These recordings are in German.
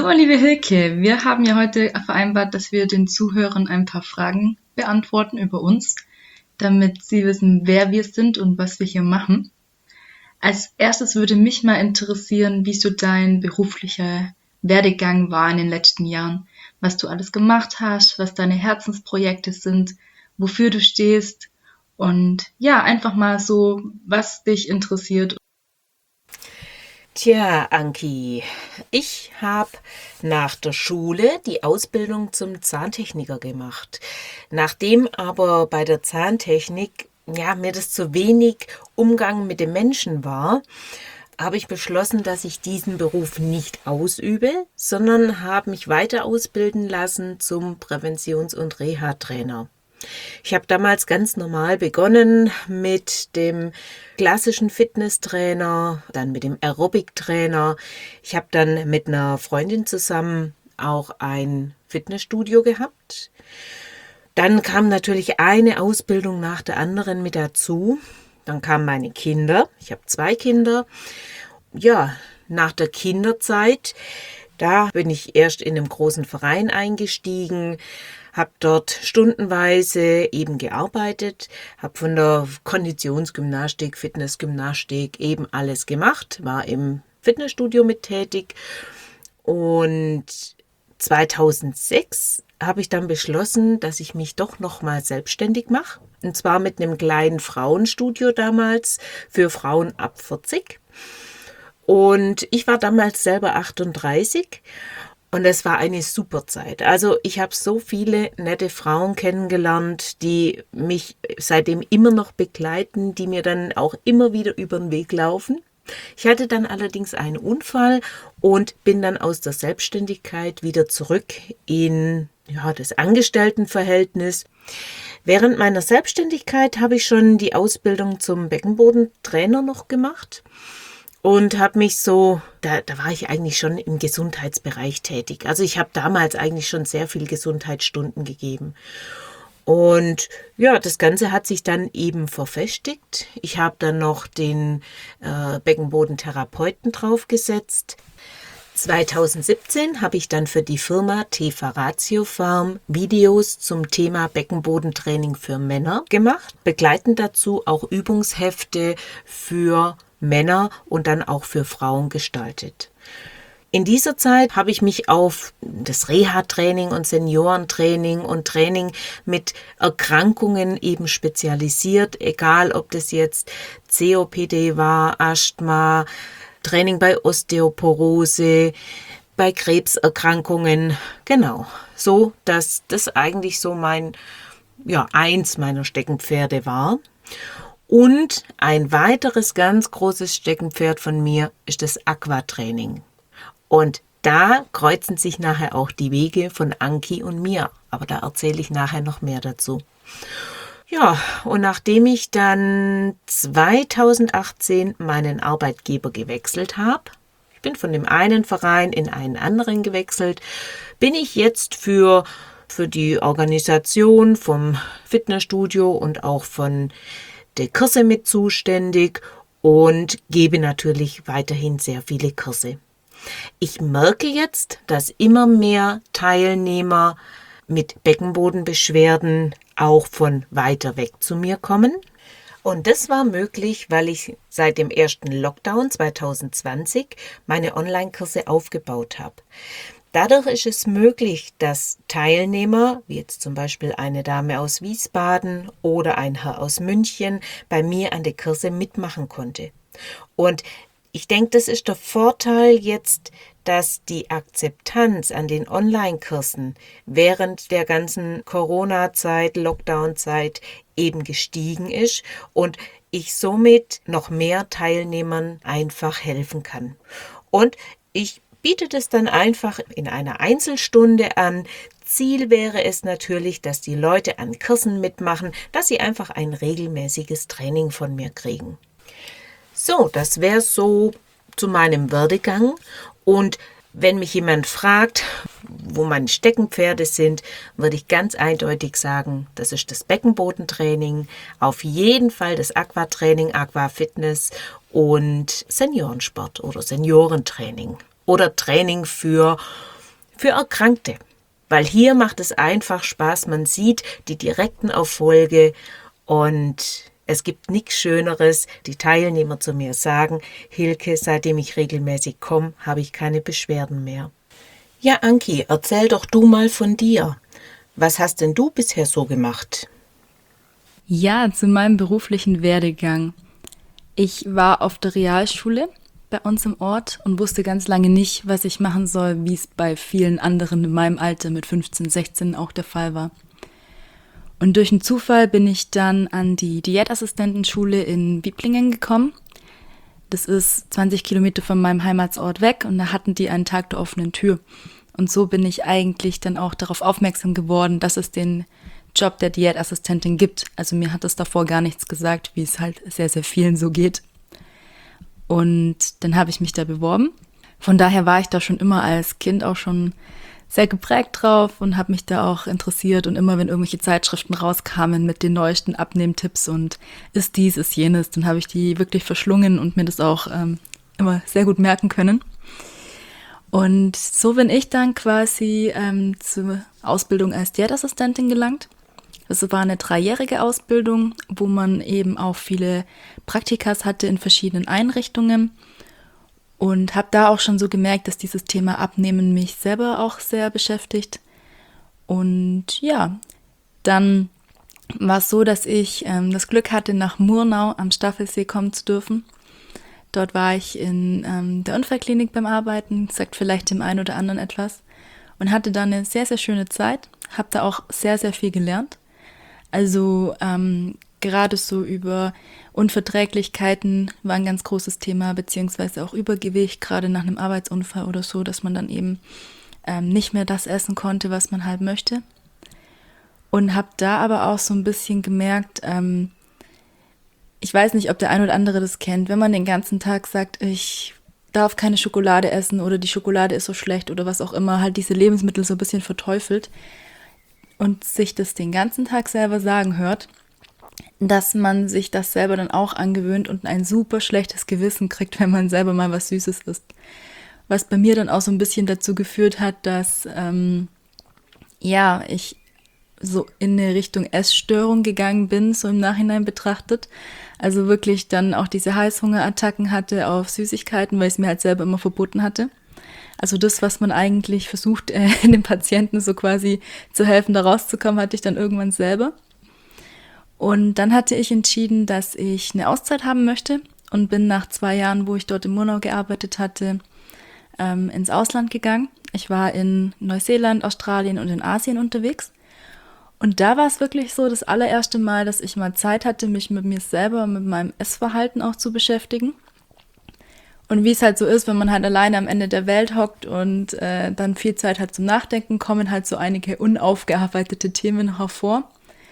So, liebe Hilke, wir haben ja heute vereinbart, dass wir den Zuhörern ein paar Fragen beantworten über uns, damit sie wissen, wer wir sind und was wir hier machen. Als erstes würde mich mal interessieren, wie so dein beruflicher Werdegang war in den letzten Jahren, was du alles gemacht hast, was deine Herzensprojekte sind, wofür du stehst und ja, einfach mal so, was dich interessiert. Tja, Anki, ich habe nach der Schule die Ausbildung zum Zahntechniker gemacht. Nachdem aber bei der Zahntechnik mir das zu wenig Umgang mit den Menschen war, habe ich beschlossen, dass ich diesen Beruf nicht ausübe, sondern habe mich weiter ausbilden lassen zum Präventions- und Reha-Trainer. Ich habe damals ganz normal begonnen mit dem klassischen Fitnesstrainer, dann mit dem Aerobic-Trainer. Ich habe dann mit einer Freundin zusammen auch ein Fitnessstudio gehabt. Dann kam natürlich eine Ausbildung nach der anderen mit dazu. Dann kamen meine Kinder. Ich habe 2 Kinder. Ja, nach der Kinderzeit, da bin ich erst in einem großen Verein eingestiegen, habe dort stundenweise eben gearbeitet, habe von der Konditionsgymnastik, Fitnessgymnastik eben alles gemacht, war im Fitnessstudio mit tätig und 2006 habe ich dann beschlossen, dass ich mich doch nochmal selbstständig mache. Und zwar mit einem kleinen Frauenstudio damals für Frauen ab 40. Und ich war damals selber 38 und es war eine super Zeit. Also ich habe so viele nette Frauen kennengelernt, die mich seitdem immer noch begleiten, die mir dann auch immer wieder über den Weg laufen. Ich hatte dann allerdings einen Unfall und bin dann aus der Selbstständigkeit wieder zurück in das Angestelltenverhältnis. Während meiner Selbstständigkeit habe ich schon die Ausbildung zum Beckenbodentrainer noch gemacht. Und habe mich da war ich eigentlich schon im Gesundheitsbereich tätig. Also ich habe damals eigentlich schon sehr viel Gesundheitsstunden gegeben. Und ja, das Ganze hat sich dann eben verfestigt. Ich habe dann noch den Beckenbodentherapeuten draufgesetzt. 2017 habe ich dann für die Firma Teva Ratio Farm Videos zum Thema Beckenbodentraining für Männer gemacht. Begleitend dazu auch Übungshefte für Männer und dann auch für Frauen gestaltet. In dieser Zeit habe ich mich auf das Reha-Training und Seniorentraining und Training mit Erkrankungen eben spezialisiert, egal ob das jetzt COPD war, Asthma, Training bei Osteoporose, bei Krebserkrankungen, genau. So, dass das eigentlich so eins meiner Steckenpferde war. Und ein weiteres ganz großes Steckenpferd von mir ist das Aquatraining. Und da kreuzen sich nachher auch die Wege von Anki und mir. Aber da erzähle ich nachher noch mehr dazu. Ja, und nachdem ich dann 2018 meinen Arbeitgeber gewechselt habe, ich bin von dem einen Verein in einen anderen gewechselt, bin ich jetzt für die Organisation vom Fitnessstudio und auch von der Kurse mit zuständig und gebe natürlich weiterhin sehr viele Kurse. Ich merke jetzt, dass immer mehr Teilnehmer mit Beckenbodenbeschwerden auch von weiter weg zu mir kommen. Und das war möglich, weil ich seit dem ersten Lockdown 2020 meine Online-Kurse aufgebaut habe. Dadurch ist es möglich, dass Teilnehmer, wie jetzt zum Beispiel eine Dame aus Wiesbaden oder ein Herr aus München, bei mir an den Kurse mitmachen konnte. Und ich denke, das ist der Vorteil jetzt, dass die Akzeptanz an den Online-Kursen während der ganzen Corona-Zeit, Lockdown-Zeit eben gestiegen ist und ich somit noch mehr Teilnehmern einfach helfen kann. Und ich biete es dann einfach in einer Einzelstunde an. Ziel wäre es natürlich, dass die Leute an Kursen mitmachen, dass sie einfach ein regelmäßiges Training von mir kriegen. So, das wäre so zu meinem Werdegang. Und wenn mich jemand fragt, wo meine Steckenpferde sind, würde ich ganz eindeutig sagen, das ist das Beckenbodentraining, auf jeden Fall das Aquatraining, Aquafitness und Seniorensport oder Seniorentraining. Oder Training für für Erkrankte. Weil hier macht es einfach Spaß, man sieht die direkten Erfolge und es gibt nichts Schöneres. Die Teilnehmer zu mir sagen, Hilke, seitdem ich regelmäßig komme, habe ich keine Beschwerden mehr. Ja, Anki, erzähl doch du mal von dir. Was hast denn du bisher so gemacht? Ja, zu meinem beruflichen Werdegang. Ich war auf der Realschule bei uns im Ort und wusste ganz lange nicht, was ich machen soll, wie es bei vielen anderen in meinem Alter mit 15, 16 auch der Fall war. Und durch einen Zufall bin ich dann an die Diätassistentenschule in Wiblingen gekommen. Das ist 20 Kilometer von meinem Heimatsort weg und da hatten die einen Tag der offenen Tür. Und so bin ich eigentlich dann auch darauf aufmerksam geworden, dass es den Job der Diätassistentin gibt. Also mir hat es davor gar nichts gesagt, wie es halt sehr, sehr vielen so geht. Und dann habe ich mich da beworben. Von daher war ich da schon immer als Kind auch schon sehr geprägt drauf und habe mich da auch interessiert. Und immer, wenn irgendwelche Zeitschriften rauskamen mit den neuesten Abnehmtipps und ist dies, ist jenes, dann habe ich die wirklich verschlungen und mir das auch immer sehr gut merken können. Und so bin ich dann quasi zur Ausbildung als Diätassistentin gelangt. Das war eine 3-jährige Ausbildung, wo man eben auch viele Praktikas hatte in verschiedenen Einrichtungen und habe da auch schon so gemerkt, dass dieses Thema Abnehmen mich selber auch sehr beschäftigt. Und ja, dann war es so, dass ich das Glück hatte, nach Murnau am Staffelsee kommen zu dürfen. Dort war ich in der Unfallklinik beim Arbeiten, sagt vielleicht dem einen oder anderen etwas, und hatte da eine sehr, sehr schöne Zeit, habe da auch sehr, sehr viel gelernt. Also gerade so über Unverträglichkeiten war ein ganz großes Thema, beziehungsweise auch Übergewicht, gerade nach einem Arbeitsunfall oder so, dass man dann eben nicht mehr das essen konnte, was man halt möchte. Und habe da aber auch so ein bisschen gemerkt, ich weiß nicht, ob der ein oder andere das kennt, wenn man den ganzen Tag sagt, ich darf keine Schokolade essen oder die Schokolade ist so schlecht oder was auch immer, halt diese Lebensmittel so ein bisschen verteufelt und sich das den ganzen Tag selber sagen hört, dass man sich das selber dann auch angewöhnt und ein super schlechtes Gewissen kriegt, wenn man selber mal was Süßes isst. Was bei mir dann auch so ein bisschen dazu geführt hat, dass ich so in eine Richtung Essstörung gegangen bin, so im Nachhinein betrachtet. Also wirklich dann auch diese Heißhungerattacken hatte auf Süßigkeiten, weil ich es mir halt selber immer verboten hatte. Also das, was man eigentlich versucht, den Patienten so quasi zu helfen, da rauszukommen, hatte ich dann irgendwann selber. Und dann hatte ich entschieden, dass ich eine Auszeit haben möchte und bin nach 2 Jahren, wo ich dort in Murnau gearbeitet hatte, ins Ausland gegangen. Ich war in Neuseeland, Australien und in Asien unterwegs. Und da war es wirklich so das allererste Mal, dass ich mal Zeit hatte, mich mit mir selber, mit meinem Essverhalten auch zu beschäftigen. Und wie es halt so ist, wenn man halt alleine am Ende der Welt hockt und dann viel Zeit hat zum Nachdenken, kommen halt so einige unaufgearbeitete Themen hervor.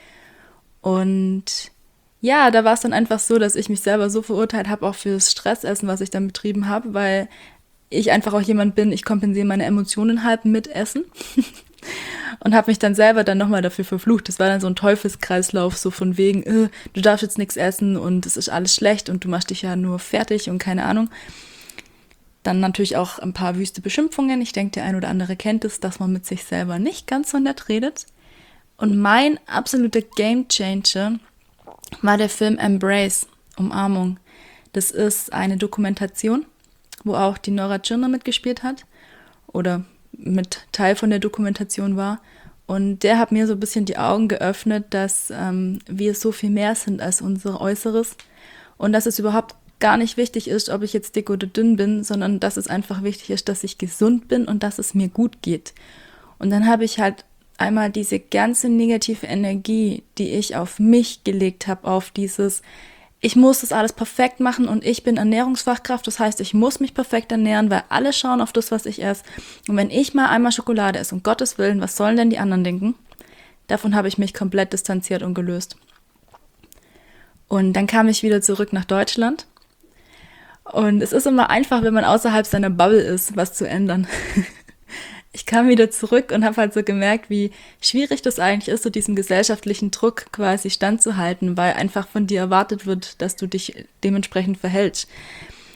Und ja, da war es dann einfach so, dass ich mich selber so verurteilt habe, auch fürs Stressessen, was ich dann betrieben habe, weil ich einfach auch jemand bin, ich kompensiere meine Emotionen halb mit Essen. Und habe mich dann selber dann nochmal dafür verflucht. Das war dann so ein Teufelskreislauf, so von wegen, du darfst jetzt nichts essen und es ist alles schlecht und du machst dich ja nur fertig und keine Ahnung. Dann natürlich auch ein paar wüste Beschimpfungen. Ich denke, der ein oder andere kennt es, dass man mit sich selber nicht ganz so nett redet. Und mein absoluter Gamechanger war der Film Embrace, Umarmung. Das ist eine Dokumentation, wo auch die Nora Tschirner mitgespielt hat oder mit Teil von der Dokumentation war. Und der hat mir so ein bisschen die Augen geöffnet, dass wir so viel mehr sind als unser Äußeres und dass es überhaupt gar nicht wichtig ist, ob ich jetzt dick oder dünn bin, sondern dass es einfach wichtig ist, dass ich gesund bin und dass es mir gut geht. Und dann habe ich halt einmal diese ganze negative Energie, die ich auf mich gelegt habe, auf dieses ich muss das alles perfekt machen und ich bin Ernährungsfachkraft, das heißt, ich muss mich perfekt ernähren, weil alle schauen auf das, was ich esse. Und wenn ich mal einmal Schokolade esse, um Gottes Willen, was sollen denn die anderen denken? Davon habe ich mich komplett distanziert und gelöst. Und dann kam ich wieder zurück nach Deutschland. Und es ist immer einfach, wenn man außerhalb seiner Bubble ist, was zu ändern. Ich kam wieder zurück und habe halt so gemerkt, wie schwierig das eigentlich ist, so diesem gesellschaftlichen Druck quasi standzuhalten, weil einfach von dir erwartet wird, dass du dich dementsprechend verhältst.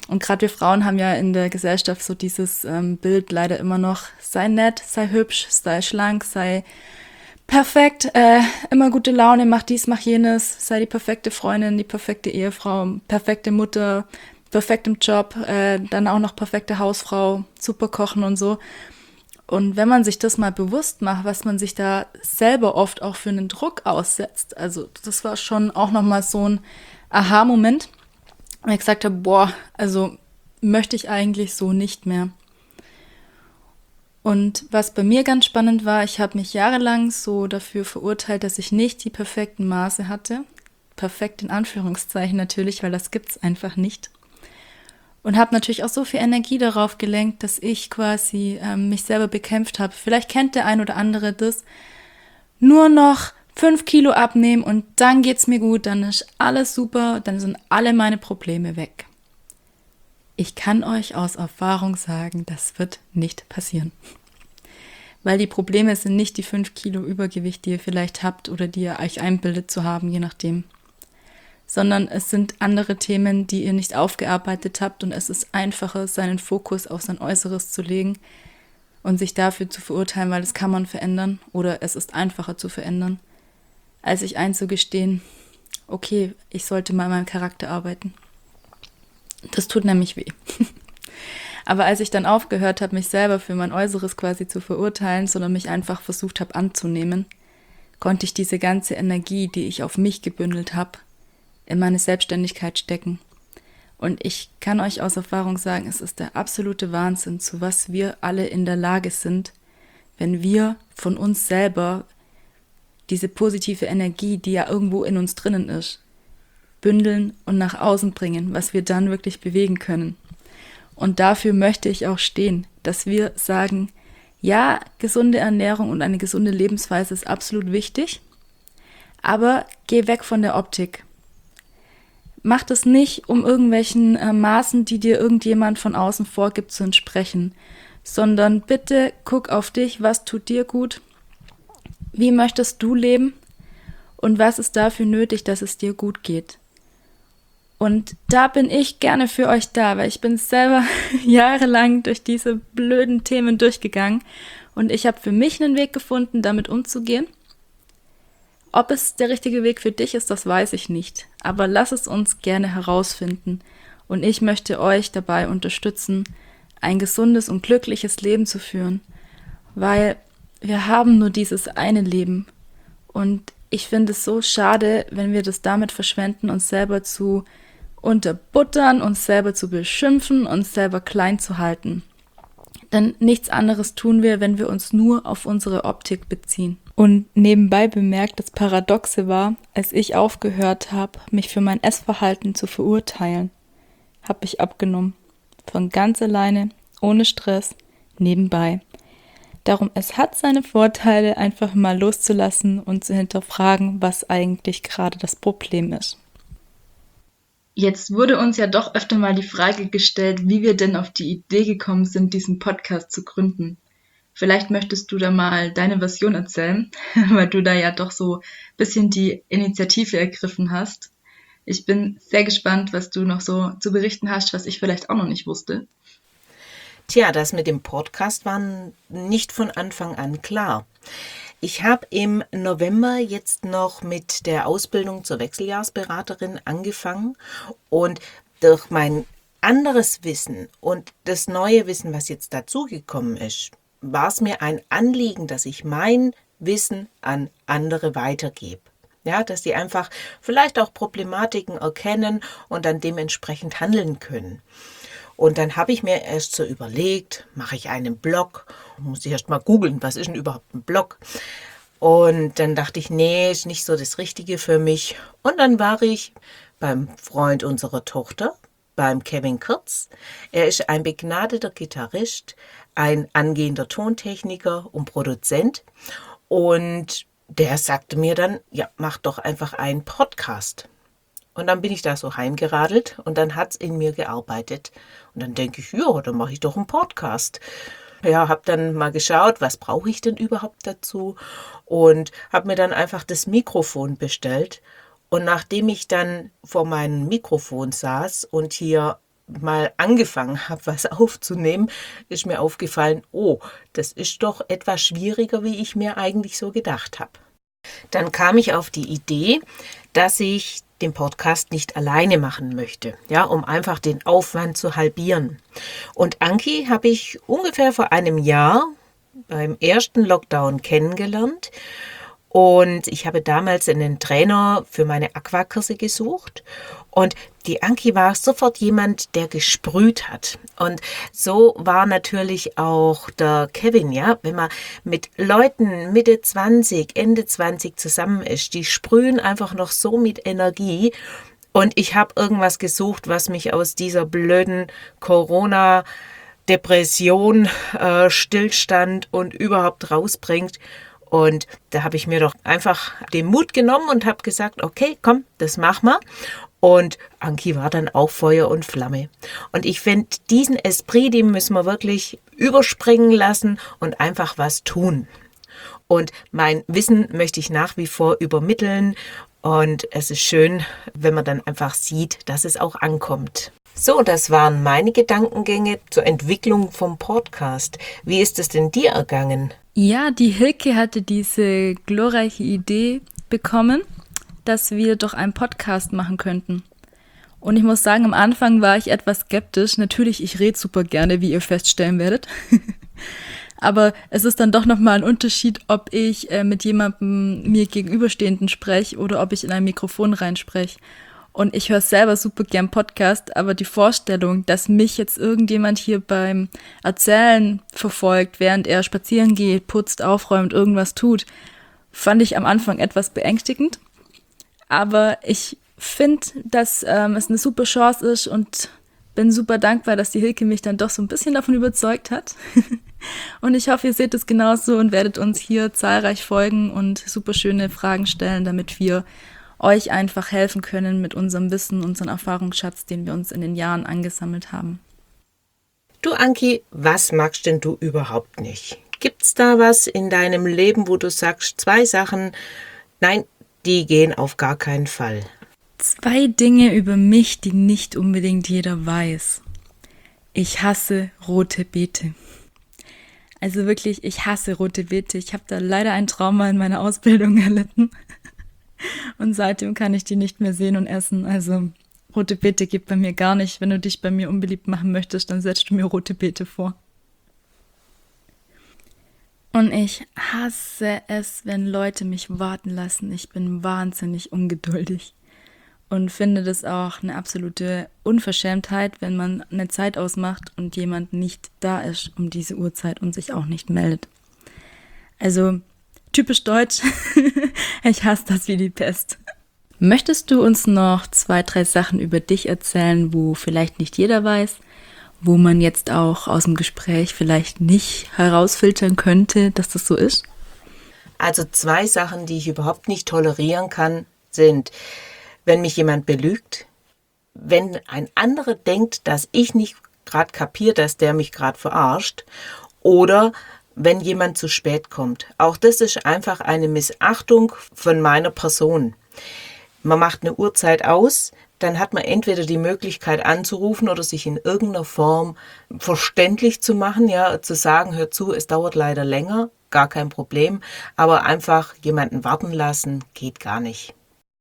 Und gerade wir Frauen haben ja in der Gesellschaft so dieses Bild leider immer noch, sei nett, sei hübsch, sei schlank, sei perfekt, immer gute Laune, mach dies, mach jenes, sei die perfekte Freundin, die perfekte Ehefrau, perfekte Mutter, perfekt im Job, dann auch noch perfekte Hausfrau, super kochen und so. Und wenn man sich das mal bewusst macht, was man sich da selber oft auch für einen Druck aussetzt, also das war schon auch nochmal so ein Aha-Moment, wo ich gesagt habe, boah, also möchte ich eigentlich so nicht mehr. Und was bei mir ganz spannend war, ich habe mich jahrelang so dafür verurteilt, dass ich nicht die perfekten Maße hatte. Perfekt in Anführungszeichen natürlich, weil das gibt's einfach nicht. Und habe natürlich auch so viel Energie darauf gelenkt, dass ich quasi mich selber bekämpft habe. Vielleicht kennt der ein oder andere das. Nur noch 5 Kilo abnehmen und dann geht's mir gut, dann ist alles super, dann sind alle meine Probleme weg. Ich kann euch aus Erfahrung sagen, das wird nicht passieren. Weil die Probleme sind nicht die 5 Kilo Übergewicht, die ihr vielleicht habt oder die ihr euch einbildet zu haben, je nachdem. Sondern es sind andere Themen, die ihr nicht aufgearbeitet habt und es ist einfacher, seinen Fokus auf sein Äußeres zu legen und sich dafür zu verurteilen, weil das kann man verändern oder es ist einfacher zu verändern, als sich einzugestehen, okay, ich sollte mal an meinem Charakter arbeiten. Das tut nämlich weh. Aber als ich dann aufgehört habe, mich selber für mein Äußeres quasi zu verurteilen, sondern mich einfach versucht habe anzunehmen, konnte ich diese ganze Energie, die ich auf mich gebündelt habe, in meine Selbstständigkeit stecken. Und ich kann euch aus Erfahrung sagen, es ist der absolute Wahnsinn, zu was wir alle in der Lage sind, wenn wir von uns selber diese positive Energie, die ja irgendwo in uns drinnen ist, bündeln und nach außen bringen, was wir dann wirklich bewegen können. Und dafür möchte ich auch stehen, dass wir sagen, ja, gesunde Ernährung und eine gesunde Lebensweise ist absolut wichtig, aber geh weg von der Optik. Mach das nicht, um irgendwelchen Maßen, die dir irgendjemand von außen vorgibt, zu entsprechen, sondern bitte guck auf dich, was tut dir gut, wie möchtest du leben und was ist dafür nötig, dass es dir gut geht. Und da bin ich gerne für euch da, weil ich bin selber jahrelang durch diese blöden Themen durchgegangen und ich habe für mich einen Weg gefunden, damit umzugehen. Ob es der richtige Weg für dich ist, das weiß ich nicht. Aber lass es uns gerne herausfinden. Und ich möchte euch dabei unterstützen, ein gesundes und glückliches Leben zu führen. Weil wir haben nur dieses eine Leben. Und ich finde es so schade, wenn wir das damit verschwenden, uns selber zu unterbuttern, uns selber zu beschimpfen, uns selber klein zu halten. Denn nichts anderes tun wir, wenn wir uns nur auf unsere Optik beziehen. Und nebenbei bemerkt, das Paradoxe war, als ich aufgehört habe, mich für mein Essverhalten zu verurteilen, habe ich abgenommen. Von ganz alleine, ohne Stress, nebenbei. Darum, es hat seine Vorteile, einfach mal loszulassen und zu hinterfragen, was eigentlich gerade das Problem ist. Jetzt wurde uns ja doch öfter mal die Frage gestellt, wie wir denn auf die Idee gekommen sind, diesen Podcast zu gründen. Vielleicht möchtest du da mal deine Version erzählen, weil du da ja doch so ein bisschen die Initiative ergriffen hast. Ich bin sehr gespannt, was du noch so zu berichten hast, was ich vielleicht auch noch nicht wusste. Tja, das mit dem Podcast war nicht von Anfang an klar. Ich habe im November jetzt noch mit der Ausbildung zur Wechseljahrsberaterin angefangen und durch mein anderes Wissen und das neue Wissen, was jetzt dazugekommen ist, war es mir ein Anliegen, dass ich mein Wissen an andere weitergebe. Ja, dass die einfach vielleicht auch Problematiken erkennen und dann dementsprechend handeln können. Und dann habe ich mir erst so überlegt, mache ich einen Blog? Muss ich erst mal googeln, was ist denn überhaupt ein Blog? Und dann dachte ich, nee, ist nicht so das Richtige für mich. Und dann war ich beim Freund unserer Tochter, beim Kevin Kurz. Er ist ein begnadeter Gitarrist, ein angehender Tontechniker und Produzent. Und der sagte mir dann, ja, mach doch einfach einen Podcast. Und dann bin ich da so heimgeradelt und dann hat es in mir gearbeitet. Und dann denke ich, ja, dann mache ich doch einen Podcast. Ja, habe dann mal geschaut, was brauche ich denn überhaupt dazu? Und habe mir dann einfach das Mikrofon bestellt. Und nachdem ich dann vor meinem Mikrofon saß und hier mal angefangen habe, was aufzunehmen, ist mir aufgefallen, oh, das ist doch etwas schwieriger, wie ich mir eigentlich so gedacht habe. Dann kam ich auf die Idee, dass ich den Podcast nicht alleine machen möchte, ja, um einfach den Aufwand zu halbieren. Und Anki habe ich ungefähr vor einem Jahr beim ersten Lockdown kennengelernt. Und ich habe damals einen Trainer für meine Aquakurse gesucht. Und die Anki war sofort jemand, der gesprüht hat. Und so war natürlich auch der Kevin, ja. Wenn man mit Leuten Mitte 20, Ende 20 zusammen ist, die sprühen einfach noch so mit Energie. Und ich habe irgendwas gesucht, was mich aus dieser blöden Corona-Depression, Stillstand und überhaupt rausbringt. Und da habe ich mir doch einfach den Mut genommen und habe gesagt, okay, komm, das machen wir. Und Anki war dann auch Feuer und Flamme. Und ich finde, diesen Esprit, den müssen wir wirklich überspringen lassen und einfach was tun. Und mein Wissen möchte ich nach wie vor übermitteln. Und es ist schön, wenn man dann einfach sieht, dass es auch ankommt. So, das waren meine Gedankengänge zur Entwicklung vom Podcast. Wie ist es denn dir ergangen? Ja, die Hilke hatte diese glorreiche Idee bekommen, dass wir doch einen Podcast machen könnten. Und ich muss sagen, am Anfang war ich etwas skeptisch. Natürlich, ich rede super gerne, wie ihr feststellen werdet. Aber es ist dann doch nochmal ein Unterschied, ob ich mit jemandem mir gegenüberstehenden spreche oder ob ich in ein Mikrofon reinspreche. Und ich höre selber super gern Podcast, aber die Vorstellung, dass mich jetzt irgendjemand hier beim Erzählen verfolgt, während er spazieren geht, putzt, aufräumt, irgendwas tut, fand ich am Anfang etwas beängstigend. Aber ich finde, dass es eine super Chance ist und bin super dankbar, dass die Hilke mich dann doch so ein bisschen davon überzeugt hat. Und ich hoffe, ihr seht es genauso und werdet uns hier zahlreich folgen und super schöne Fragen stellen, damit wir euch einfach helfen können mit unserem Wissen, unserem Erfahrungsschatz, den wir uns in den Jahren angesammelt haben. Du Anki, was magst denn du überhaupt nicht? Gibt's da was in deinem Leben, wo du sagst, 2 Sachen, nein, die gehen auf gar keinen Fall? 2 Dinge über mich, die nicht unbedingt jeder weiß. Ich hasse rote Beete. Also wirklich, ich hasse rote Beete. Ich habe da leider ein Trauma in meiner Ausbildung erlitten. Und seitdem kann ich die nicht mehr sehen und essen. Also rote Beete geht bei mir gar nicht. Wenn du dich bei mir unbeliebt machen möchtest, dann setzt du mir rote Beete vor. Und ich hasse es, wenn Leute mich warten lassen. Ich bin wahnsinnig ungeduldig. Und finde das auch eine absolute Unverschämtheit, wenn man eine Zeit ausmacht und jemand nicht da ist um diese Uhrzeit und sich auch nicht meldet. Also typisch deutsch. Ich hasse das wie die Pest. Möchtest du uns noch 2, 3 Sachen über dich erzählen, wo vielleicht nicht jeder weiß, wo man jetzt auch aus dem Gespräch vielleicht nicht herausfiltern könnte, dass das so ist? Also 2 Sachen, die ich überhaupt nicht tolerieren kann, sind, wenn mich jemand belügt, wenn ein anderer denkt, dass ich nicht gerade kapiere, dass der mich gerade verarscht, oder wenn jemand zu spät kommt. Auch das ist einfach eine Missachtung von meiner Person. Man macht eine Uhrzeit aus, dann hat man entweder die Möglichkeit anzurufen oder sich in irgendeiner Form verständlich zu machen, ja, zu sagen, hör zu, es dauert leider länger, gar kein Problem, aber einfach jemanden warten lassen, geht gar nicht.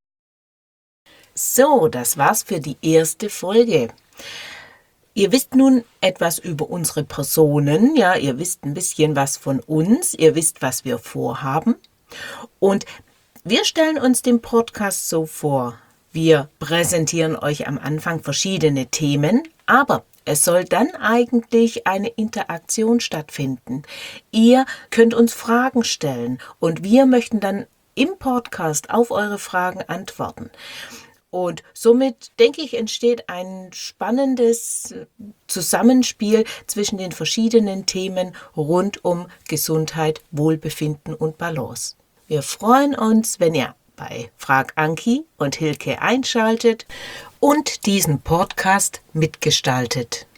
So, das war's für die erste Folge. Ihr wisst nun etwas über unsere Personen, ja, ihr wisst ein bisschen was von uns, ihr wisst, was wir vorhaben. Und wir stellen uns den Podcast so vor. Wir präsentieren euch am Anfang verschiedene Themen, aber es soll dann eigentlich eine Interaktion stattfinden. Ihr könnt uns Fragen stellen und wir möchten dann im Podcast auf eure Fragen antworten. Und somit, denke ich, entsteht ein spannendes Zusammenspiel zwischen den verschiedenen Themen rund um Gesundheit, Wohlbefinden und Balance. Wir freuen uns, wenn ihr bei Frag Anki und Hilke einschaltet und diesen Podcast mitgestaltet.